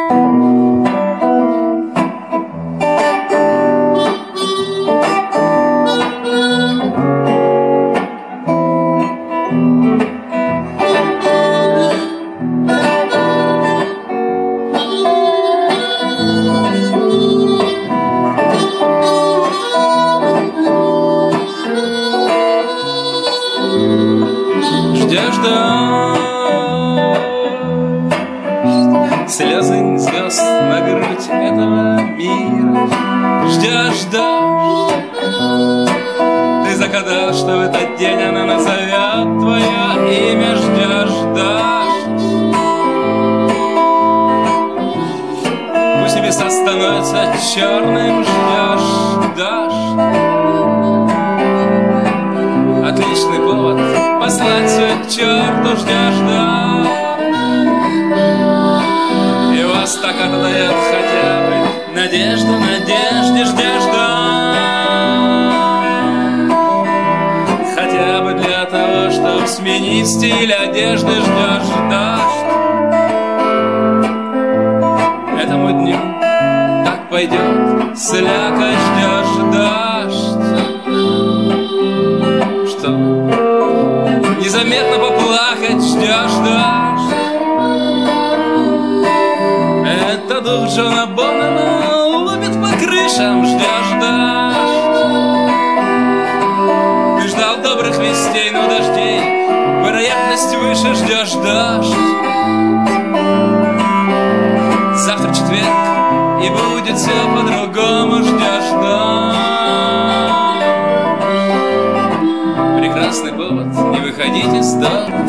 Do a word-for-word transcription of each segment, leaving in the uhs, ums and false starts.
Ждешь дождь, слезы звезд на грудь этого мира. Ждешь дождь, ты загадал, что в этот день она назовет твое имя. Ждешь дождь, пусть небеса становятся черным. Ждешь дождь, отличный повод послать все к черту. Ждешь дождь, и вас так отдает хотя бы надежду, надежде. Ждешь дождь, хотя бы для того, чтобы сменить стиль одежды. Ждешь дождь, этому дню так пойдет слякоть. Ждешь дождь, что незаметно поплакать. Ждешь дождь, это дух Джона Боннема лупит по крышам. Ждешь дождь, ты ждал добрых вестей, но дождей вероятность выше. Ждешь дождь, завтра четверг, и будет все по-другому. Ждешь дождь, прекрасный повод не выходить из дома.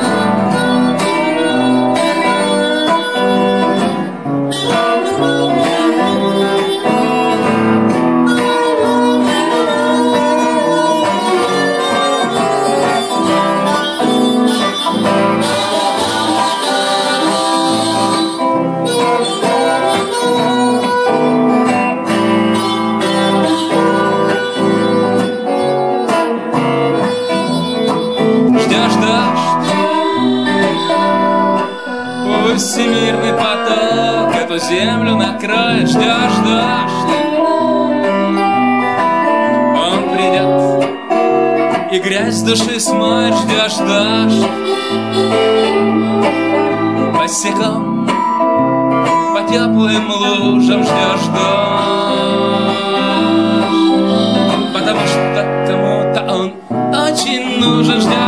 Всемирный поток эту землю накроет. Ждешь дождь, он придет и грязь с души смоет. Ждешь дождь, босиком по теплым лужам. Ждешь дождь, потому что кому-то он очень нужен. Ждешь